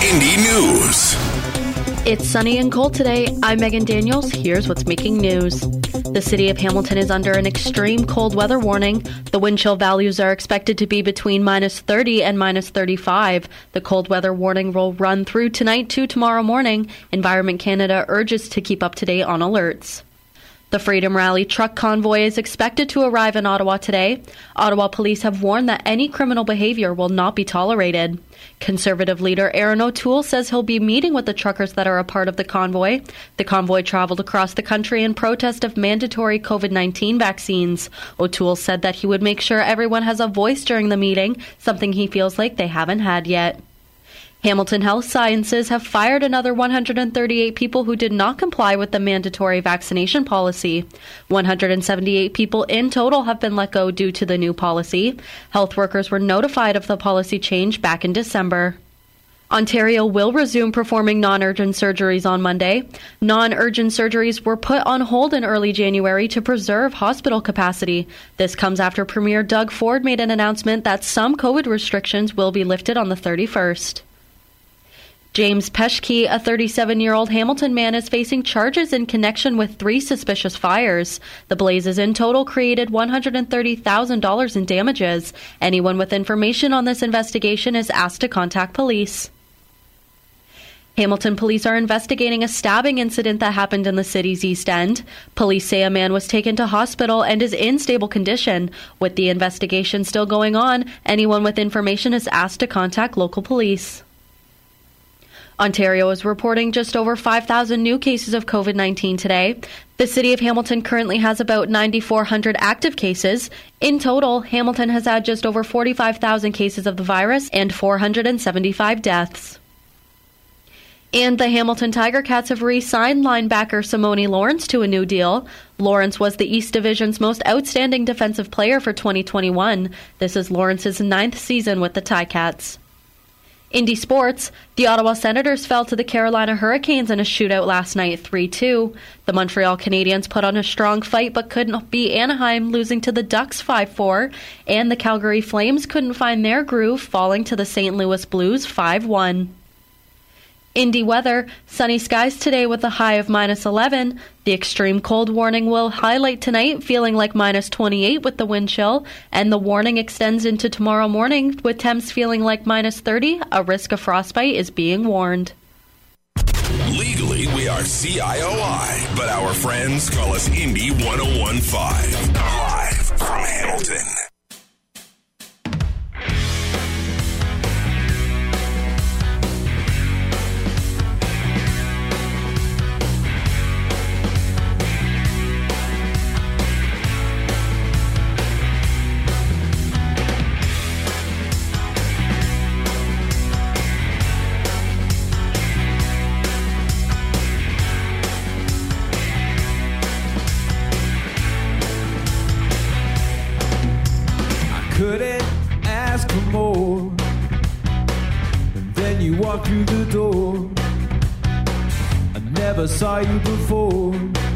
Indie News. It's sunny and cold today. I'm Megan Daniels. Here's what's making news. The city of Hamilton is under an extreme cold weather warning. The wind chill values are expected to be between minus 30 and minus 35. The cold weather warning will run through tonight to tomorrow morning. Environment Canada urges to keep up to date on alerts. The Freedom Rally truck convoy is expected to arrive in Ottawa today. Ottawa police have warned that any criminal behavior will not be tolerated. Conservative leader Aaron O'Toole says he'll be meeting with the truckers that are a part of the convoy. The convoy traveled across the country in protest of mandatory COVID-19 vaccines. O'Toole said that he would make sure everyone has a voice during the meeting, something he feels like they haven't had yet. Hamilton Health Sciences have fired another 138 people who did not comply with the mandatory vaccination policy. 178 people in total have been let go due to the new policy. Health workers were notified of the policy change back in December. Ontario will resume performing non-urgent surgeries on Monday. Non-urgent surgeries were put on hold in early January to preserve hospital capacity. This comes after Premier Doug Ford made an announcement that some COVID restrictions will be lifted on the 31st. James Peschke, a 37-year-old Hamilton man, is facing charges in connection with 3 suspicious fires. The blazes in total created $130,000 in damages. Anyone with information on this investigation is asked to contact police. Hamilton police are investigating a stabbing incident that happened in the city's East End. Police say a man was taken to hospital and is in stable condition. With the investigation still going on, anyone with information is asked to contact local police. Ontario is reporting just over 5,000 new cases of COVID-19 today. The city of Hamilton currently has about 9,400 active cases. In total, Hamilton has had just over 45,000 cases of the virus and 475 deaths. And the Hamilton Tiger Cats have re-signed linebacker Simone Lawrence to a new deal. Lawrence was the East Division's most outstanding defensive player for 2021. This is Lawrence's 9th season with the Ticats. Indie sports, the Ottawa Senators fell to the Carolina Hurricanes in a shootout last night, 3-2. The Montreal Canadiens put on a strong fight but couldn't beat Anaheim, losing to the Ducks 5-4. And the Calgary Flames couldn't find their groove, falling to the St. Louis Blues 5-1. Indie weather, sunny skies today with a high of minus 11. The extreme cold warning will highlight tonight, feeling like minus 28 with the wind chill, and the warning extends into tomorrow morning with temps feeling like minus 30. A risk of frostbite is being warned. Legally, we are CIOI, but our friends call us Indie 1015. Live from Hamilton. Couldn't ask for more. And then you walked through the door. I never saw you before.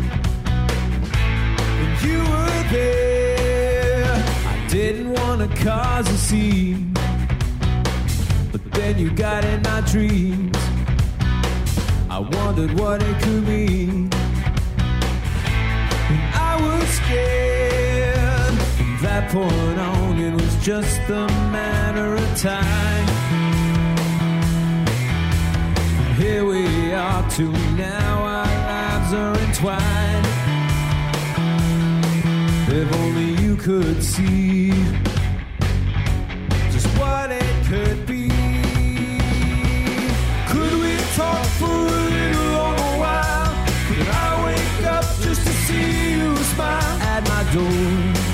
And you were there. I didn't want to cause a scene, but then you got in my dreams. I wondered what it could mean. And I was scared. From that point on, it was just a matter of time. Here we are till now, our lives are entwined. If only you could see just what it could be. Could we talk for a little longer while? Could I wake up just to see you smile at my door?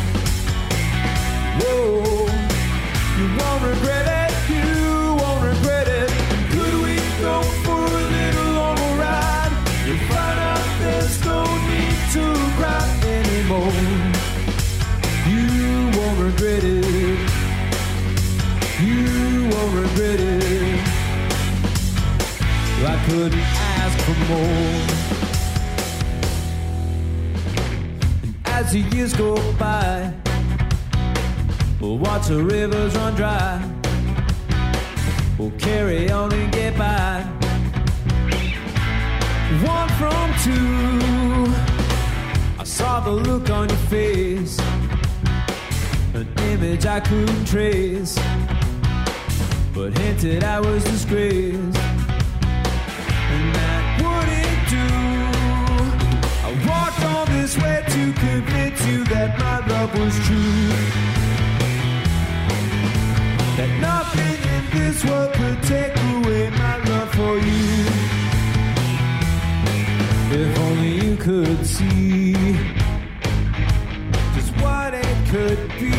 Whoa, you won't regret it, you won't regret it. Could we go for a little longer ride? You'll find out there's no need to cry anymore. You won't regret it, you won't regret it. I couldn't ask for more. And as the years go by, we'll watch the rivers run dry. We'll carry on and get by. 1 from 2. I saw the look on your face, an image I couldn't trace, but hinted I was disgraced, and that wouldn't do. I walked all this way to convince you that my love was true, that nothing in this world could take away my love for you. If only you could see just what it could be.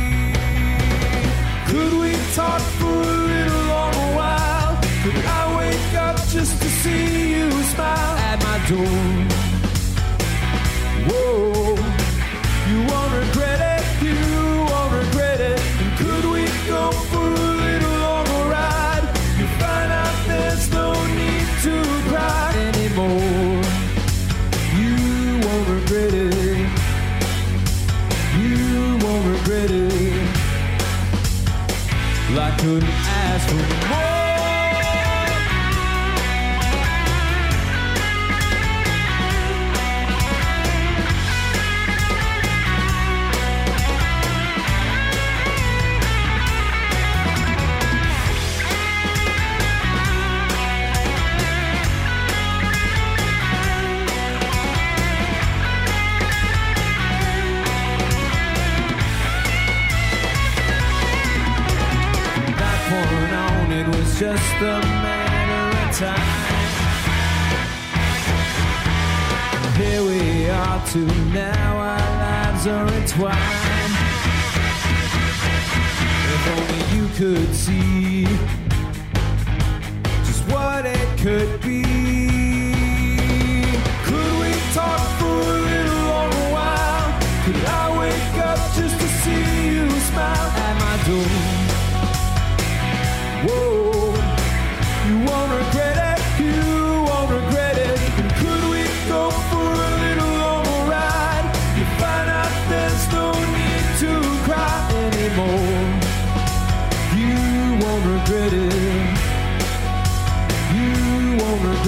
Could we talk for a little longer while? Could I wake up just to see you smile at my door? Whoa, you won't regret it, you won't regret it. And could we go for a little longer ride? You find out there's no need to cry anymore. You won't regret it, you won't regret it. Well, I couldn't ask for more. Just a matter of time. Here we are two now, our lives are entwined. If only you could see just what it could be. Could we talk for a little longer while? Could I wake up just to see you smile at my door? Whoa, you won't regret it, you won't regret it. And could we go for a little longer ride? You find out there's no need to cry anymore. You won't regret it, you won't regret it.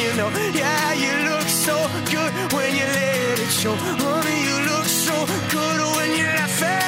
you know. Yeah, you look so good when you let it show. Honey, you look so good when you're laughing.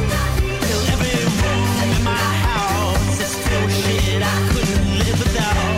Every room in my house is still shit I couldn't live without.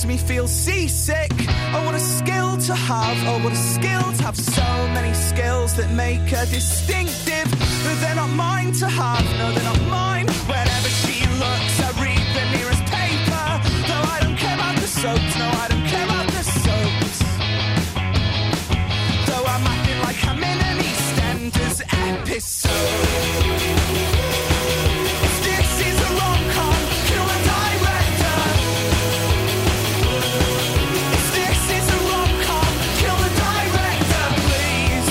makes me feel seasick. Oh, what a skill to have. Oh, what a skill to have so many skills that make her distinctive. But they're not mine to have. No, they're not mine. Whenever she looks, I read the nearest paper. Though I don't care about the soaps. No, I don't care about the soaps. Though I'm acting like I'm in an EastEnders episode. This is a rom-com. Kill the director. This is a rom-com. Kill the director, please.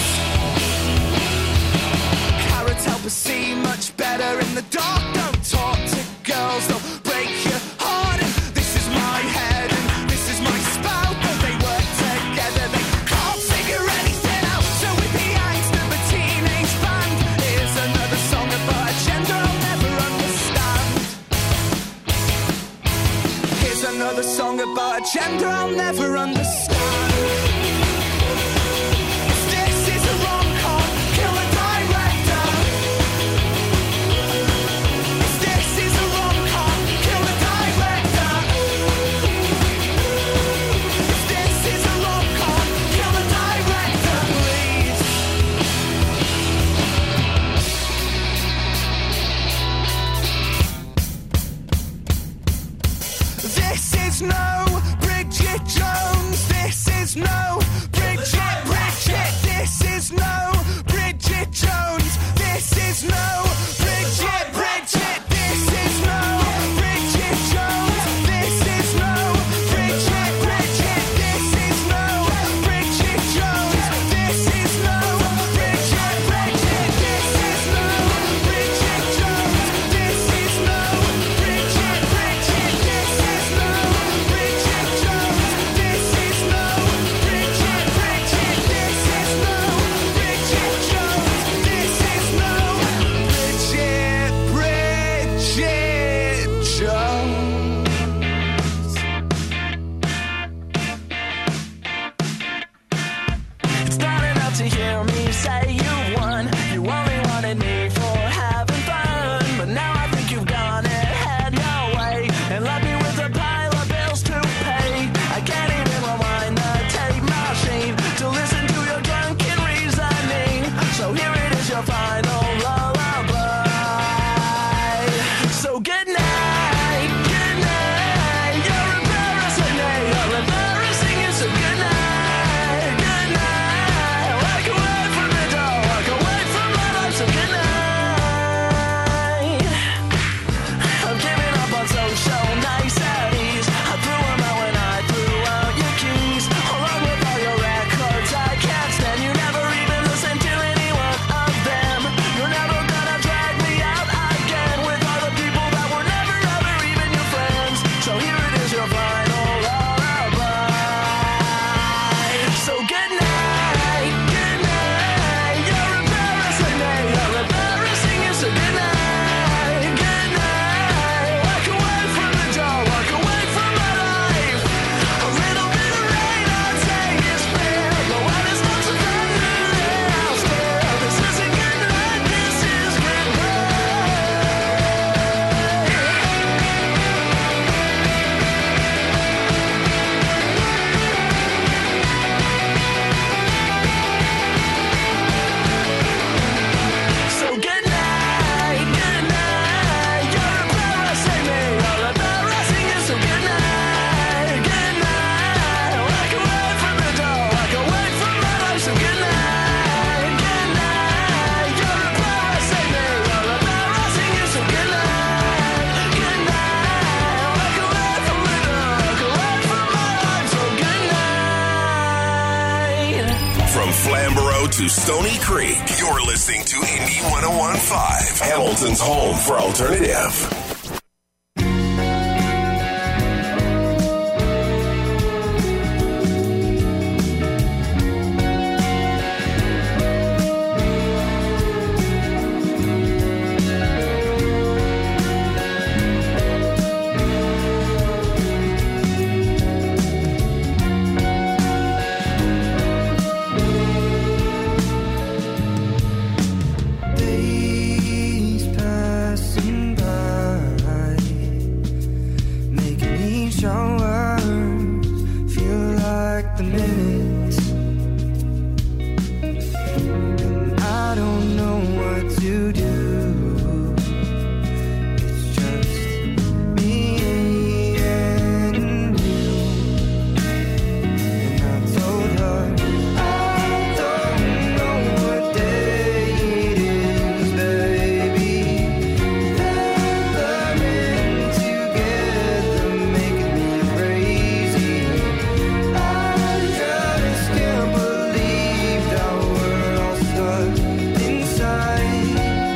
Carrots help us see much better in the dark. Don't talk to girls, they'll break your heart. And this is my head and this is my spout. But they work together, they can't figure anything out. So with the angst of a teenage band, here's another song about a gender I'll never understand. Here's another song about a gender I'll never understand. This is a rom-com. Kill the director. This is a rom-com. Kill the director. This is a rom-com. Kill the director, please. This is no Bridget Jones. This is no Bridget. This is no Bridget Jones. This is no Bridget. This is no Bridget Jones. This is no Bridget. This is no Bridget Jones. This is no Bridget. This is no Bridget Jones. This is no Bridget. This is no Bridget Jones. This is no Bridget. This is no Bridget Jones. This is no Bridget Jones. It's not enough to hear me say you won. You only wanted me for having fun. But now I think you've gone ahead your way and left me with a pile of bills to pay. I can't even rewind the tape machine to listen to your drunken reasoning. So here it is, your final lullaby. So good night, good night. You're embarrassing me, you're embarrassing you. So good night, good night. Walk away from the door, walk away from my life. So good night. I'm giving up on social niceties. I threw them out when I threw out your keys. Along with all your records, I can't stand. You never even listen to any one of them. You're never gonna drag me out again with all the people that were never ever even your friends. So here it is, your final lullaby. So good night, good night. You're embarrassing me, you're embarrassing you. So good night, good night. Walk away from the door, walk away from my life. A little bit of rain, I'd say is fair, but when it's not so bad, I'll stare. This isn't good night, this is goodbye. So good night, good night. You're embarrassing me, you're embarrassing you. So good night, good night. Walk away from the door, walk away from my life. So good night, good night. You're embarrassing me, you're embarrassing you. So good night, good night. Walk away from the door, walk away from my life. So good night. From Flamborough to Stony Creek, you're listening to Indie 101.5, Hamilton's home for alternative. Days passing by. minutes, and I don't know what to do. It's just me and you. And I told her I don't know what day it is, baby. That loving together making me crazy. I just can't believe that we're all stuck inside.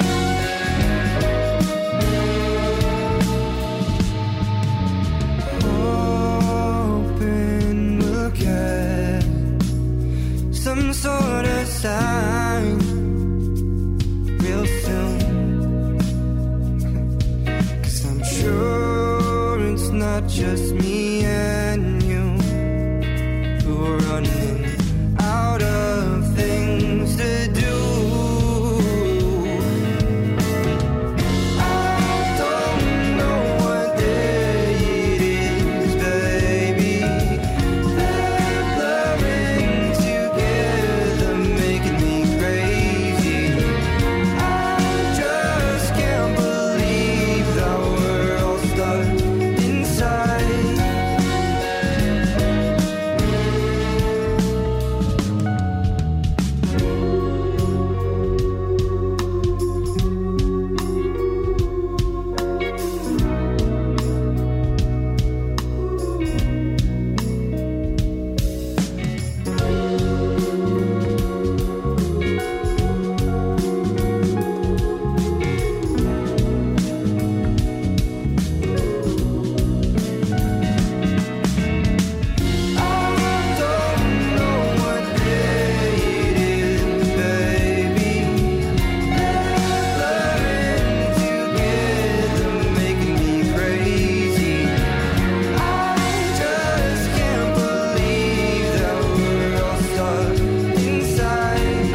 Hoping we'll get some sort of sign real soon. 'Cause I'm sure it's not just me and you who are running out of things to do. I don't know what day it is, baby. That loving together making me crazy. I just can't believe that we're all stuck inside. I don't know what day it is, baby. That loving together making me crazy. I just can't believe that we're all stuck inside.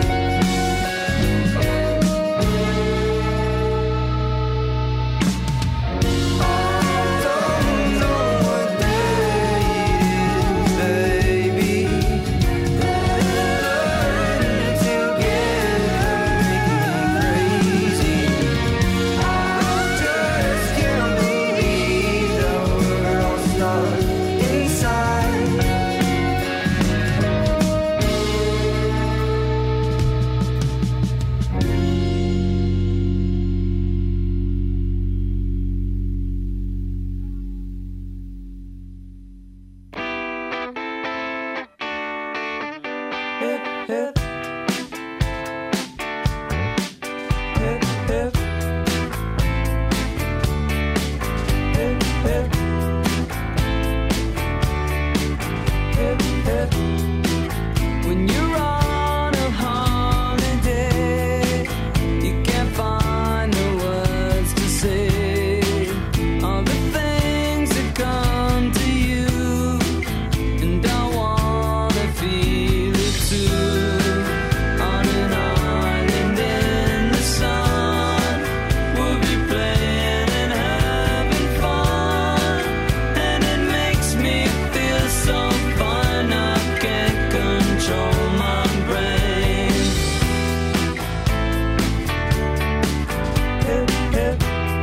I don't know what day it is, baby. That loving together making me crazy. I just can't believe that we're all stuck inside. Hip, hip. Hip, hip. Hip, hip. Hip, hip. When you're on a holiday, you can't find the words to say all the things that come to you, and I wanna feel it too. On an island in the sun, we'll be playing and having fun, and it makes me feel so fine. I can't control my brain. Hip, hip.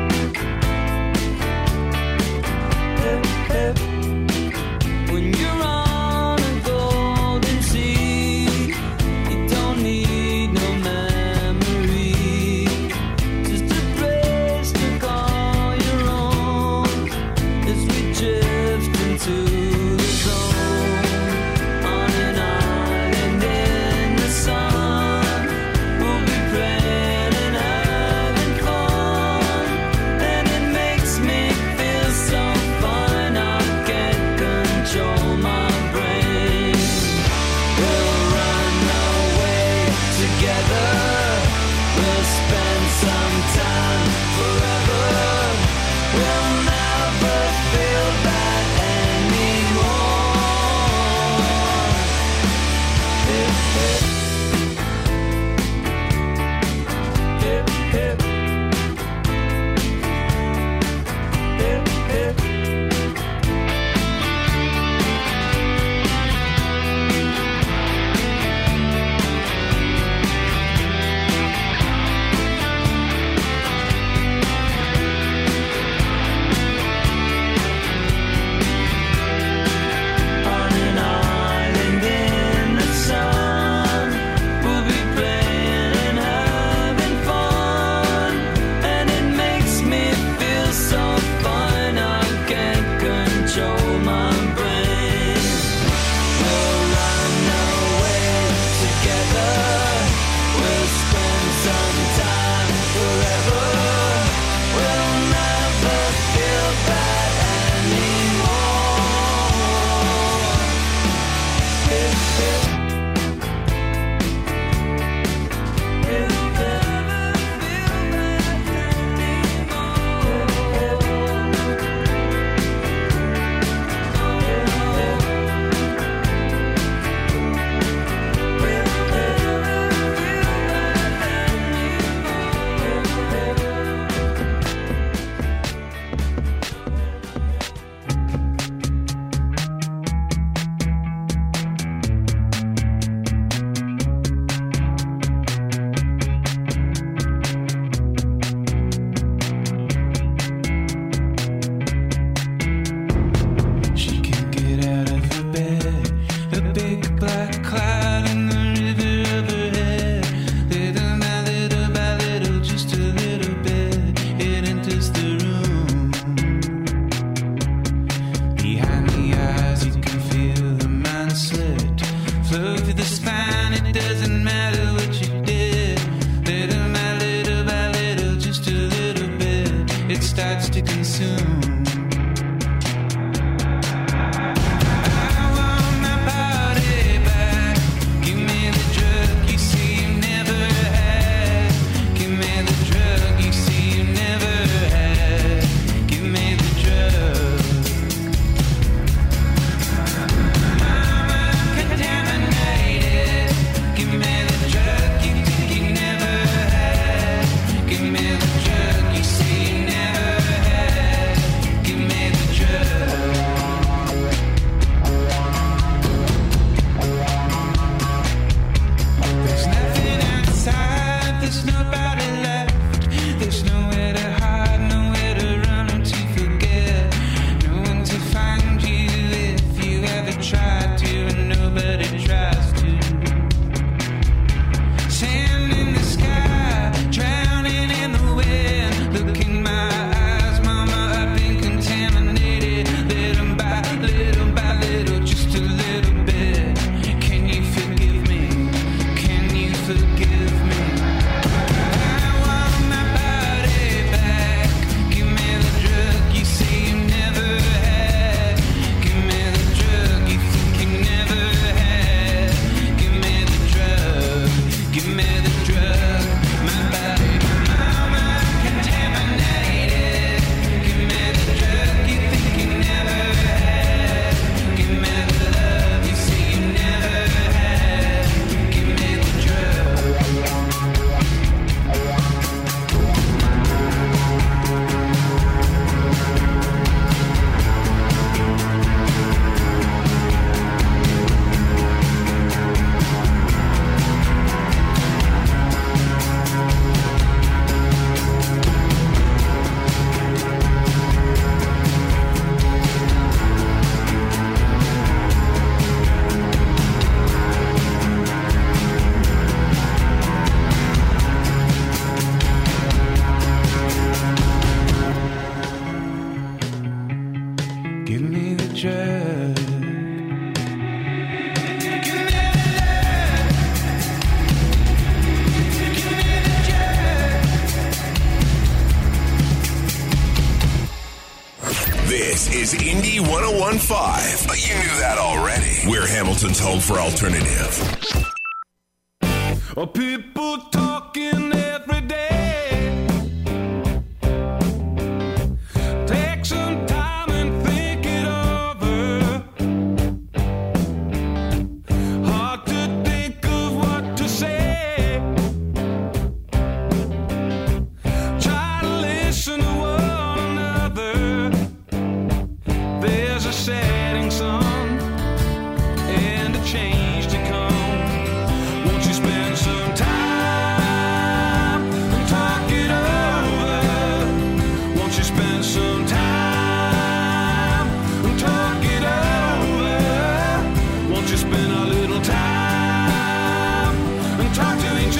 Hip, hip. When you're on a golden sea, you don't need no memory, just a place to call your own as we drift into the zone. On an island in the sun, we'll be playing and having fun, and it makes me feel so fine. I can't control my brain. We'll run away together. We'll spend some time forever. We'll never feel that anymore. Hip, hip. Hip, hip. Hip, hip. just fine. It doesn't matter what you did. Little by little, just a little bit, it starts to consume. This is Indie 101.5. But you knew that already. We're Hamilton's home for alternative. People talking every day. Take some time and think it over. Hard to think of what to say. Try to listen to one another. There's a setting sun and a change to come. Won't you spend some time and talk it over? Won't you spend some time and talk it over? Won't you spend a little time and talk to each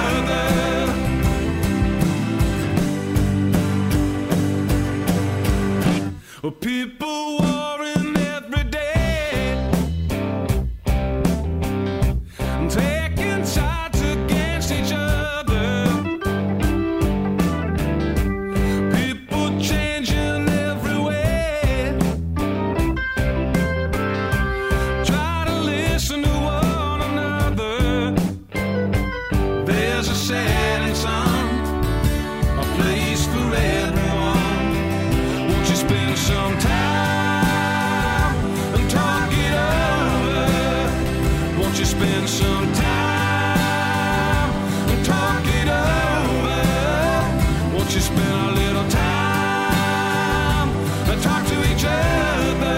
other? People warring every day, taking sides against each other. People changing every way. Try to listen to one another. There's a setting sun, a place for everyone. Won't you spend some time and talk it over? Won't you spend some time and talk it over? Won't you spend a little time and talk to each other?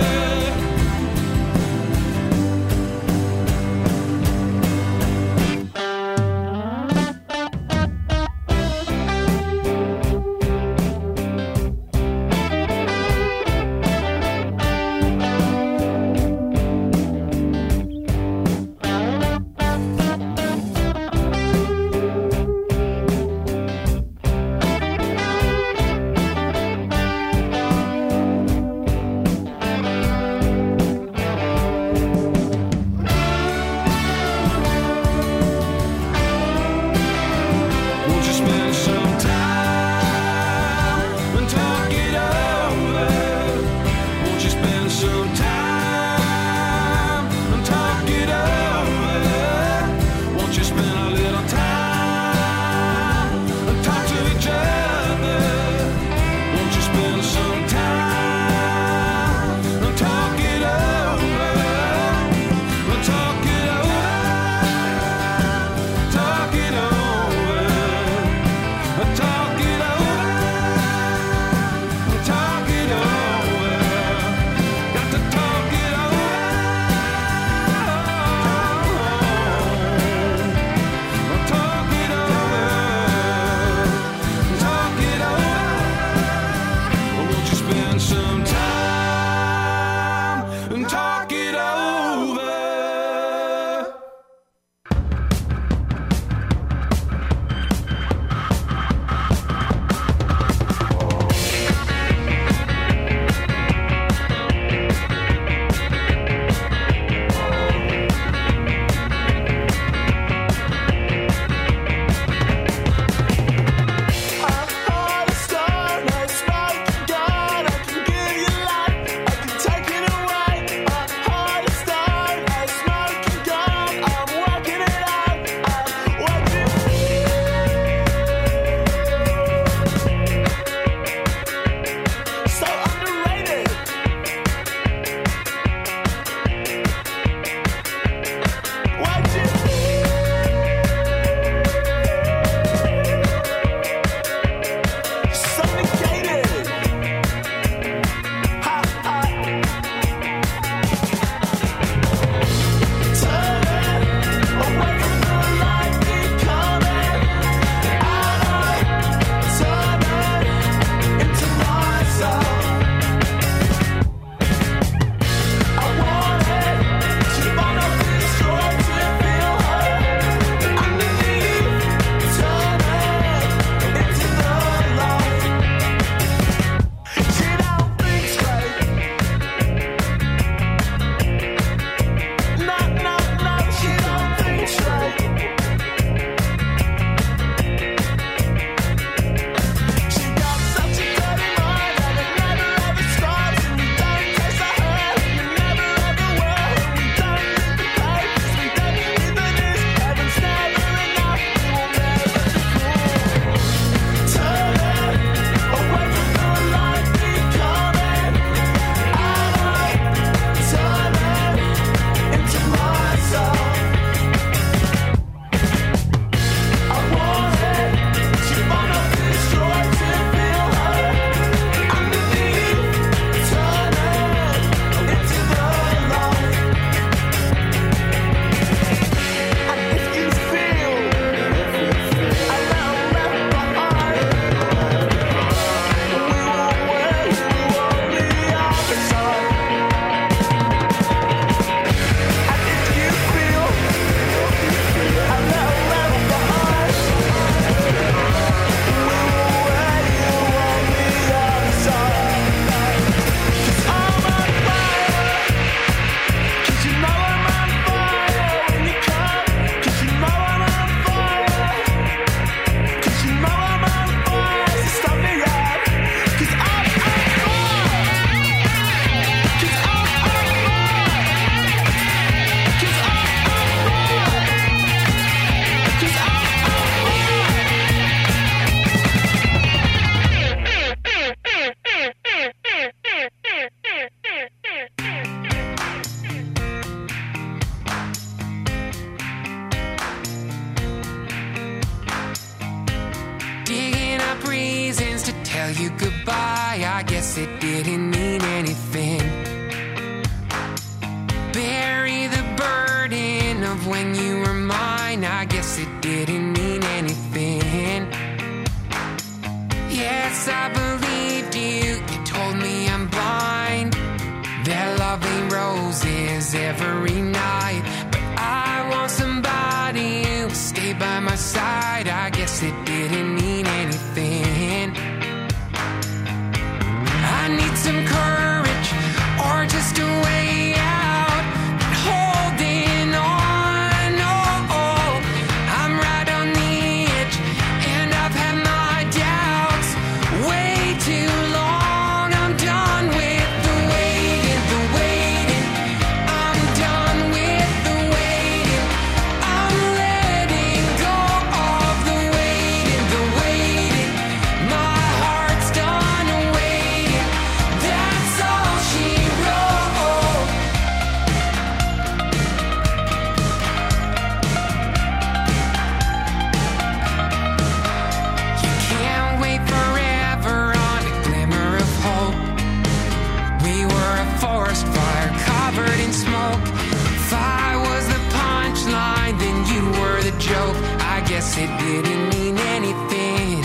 tell you goodbye, I guess it didn't mean anything. Bury the burden of when you were mine, I guess it didn't mean anything. Yes, I believed you, you told me I'm blind, that love ain't roses every night. But I want somebody who will stay by my side, I guess it didn't mean anything. I need some courage, or just a way out, holding on, oh, I'm right on the edge, and I've had my doubts way too long. I'm done with the waiting, I'm done with the waiting, I'm letting go of the waiting, my heart's done waiting, that's all she wrote. You can't wait forever on a glimmer of hope. We were a forest fire covered in smoke. If I was the punchline, then you were the joke. I guess it didn't mean anything.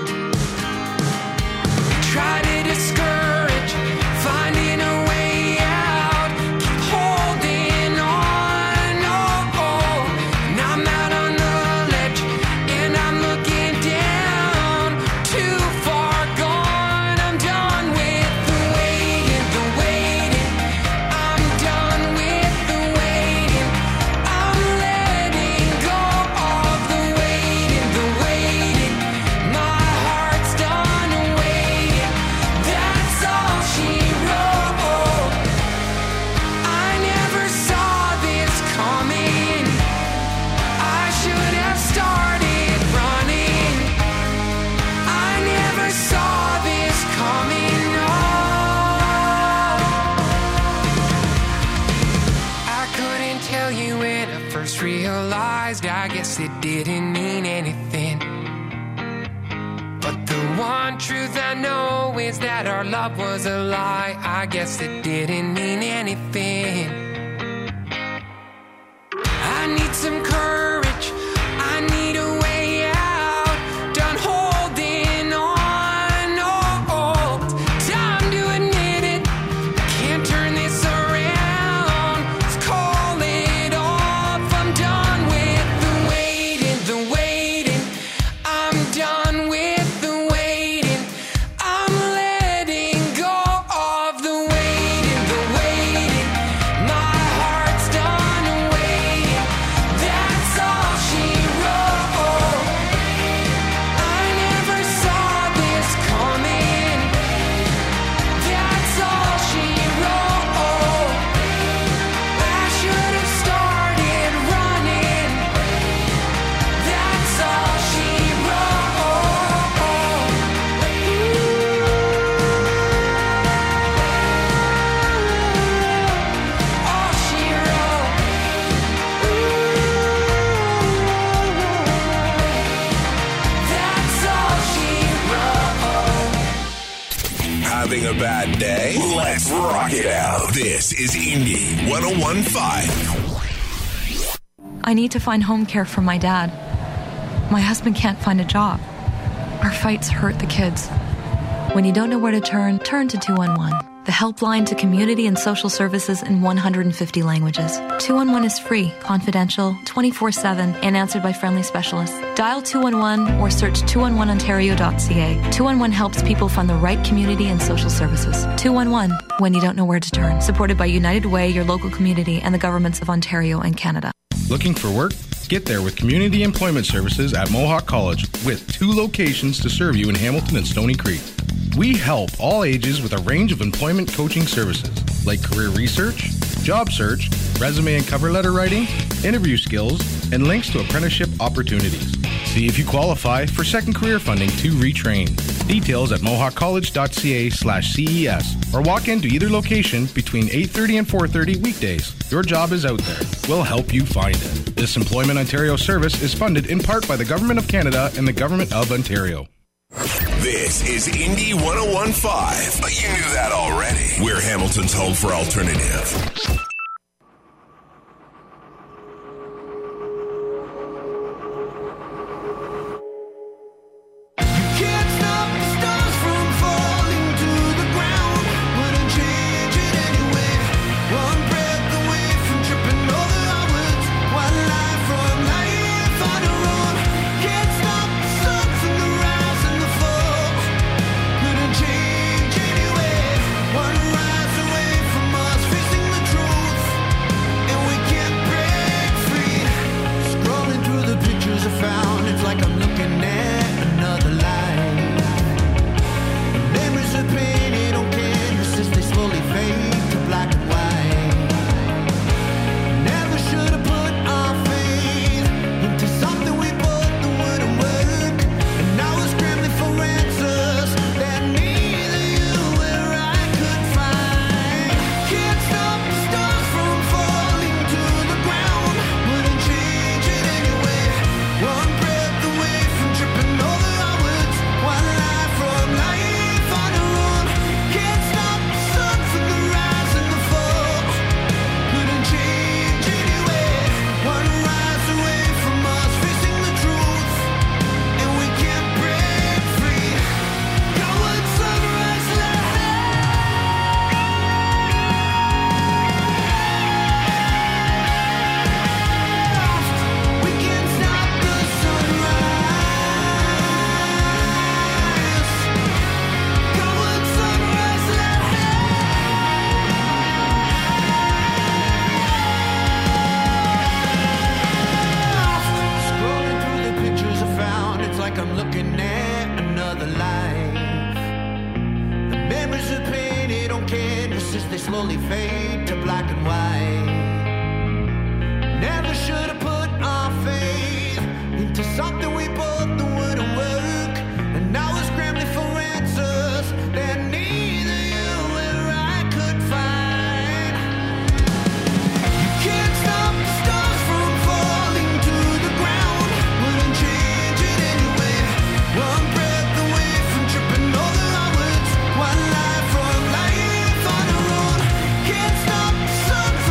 Try to discourage, finding a way out, keep holding on, oh, and I'm out on the ledge, and I'm looking down, too far gone. I'm done with the waiting, I'm done with the waiting, I'm letting go of the waiting, my heart's done waiting, that's all she wrote. I never saw this coming, I should have started running. I never saw this coming, no. I couldn't tell you when I first realized, I guess it didn't mean anything. But the one truth I know is that our love was a lie, I guess it didn't mean anything. I need some courage, I need a way out, done holding on, oh, time to admit it, can't turn this around, let's call it off. I'm done with the waiting, I'm done with the waiting, I'm letting go of the waiting, my heart's done waiting, that's all she wrote. I never saw this coming, that's all she wrote. I should have started running, that's all she wrote. All she wrote. That's all she wrote. Having a bad day? Let's rock it out. This is Indie 101.5. I need to find home care for my dad. My husband can't find a job. Our fights hurt the kids. When you don't know where to turn to 211, the helpline to community and social services in 150 languages. 211 is free, confidential, 24/7, and answered by friendly specialists. Dial 211 or search 211ontario.ca. 211 helps people find the right community and social services. 211, when you don't know where to turn. Supported by United Way, your local community, and the governments of Ontario and Canada. Looking for work? Get there with Community Employment Services at Mohawk College, with 2 locations to serve you in Hamilton and Stony Creek. We help all ages with a range of employment coaching services like career research, job search, resume and cover letter writing, interview skills, and links to apprenticeship opportunities. See if you qualify for second career funding to retrain. Details at mohawkcollege.ca/CES or walk into either location between 8:30 and 4:30 weekdays. Your job is out there. We'll help you find it. This Employment Ontario service is funded in part by the Government of Canada and the Government of Ontario. This is Indy 101.5, but you knew that already. We're Hamilton's home for alternative. Can't stop the sun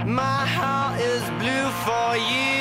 My heart is blue for you.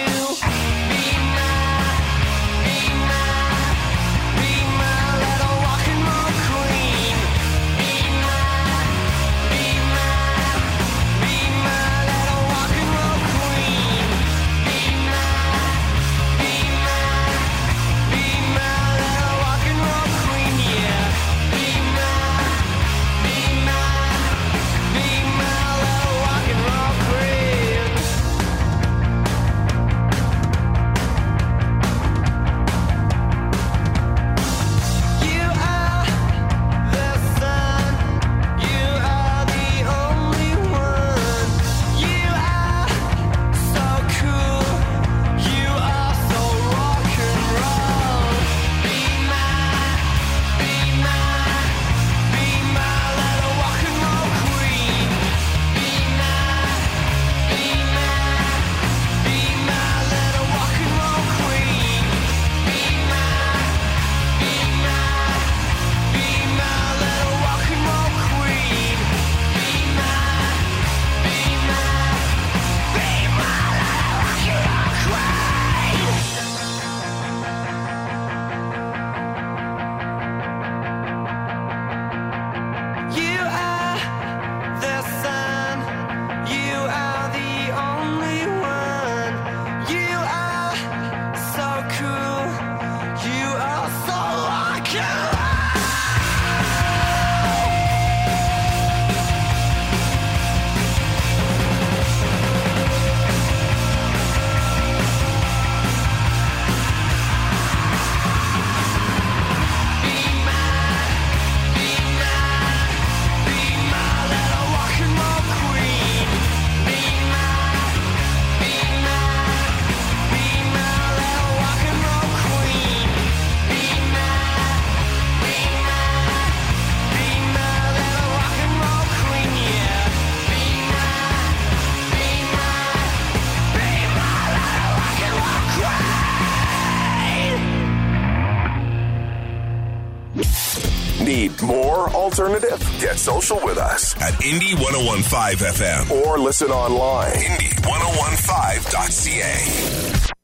Need more alternative? Get social with us at Indie 1015 FM or listen online. Indie1015.ca.